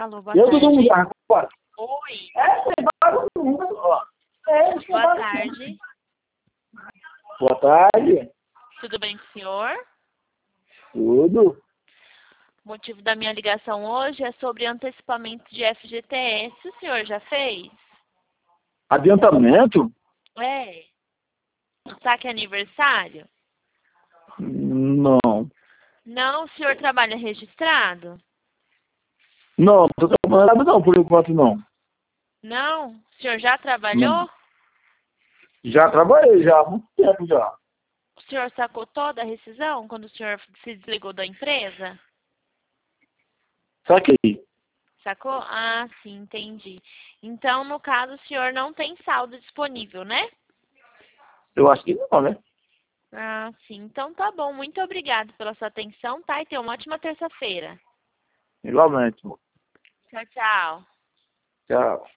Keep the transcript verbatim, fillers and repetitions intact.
Alô, boa Eu todo mundo tarde. agora. Oi, É, tem vários números, ó. É, tem boa vários tarde. números. Boa tarde. Tudo bem com o senhor? Tudo. O motivo da minha ligação hoje é sobre antecipamento de F G T S. O senhor já fez? Adiantamento? É. Saque aniversário? Não. Não, o senhor trabalha registrado? Não, não tô trabalhando não, por enquanto não. Não? O senhor já Não. trabalhou? Já trabalhei já há muito tempo já. O senhor sacou toda a rescisão quando o senhor se desligou da empresa? Saquei. Sacou? Ah, sim, entendi. Então, no caso, o senhor não tem saldo disponível, né? Eu acho que não, né? Ah, sim. Então tá bom. Muito obrigado pela sua atenção, tá? E tenha uma ótima terça-feira. Igualmente. Tchau, tchau. Tchau.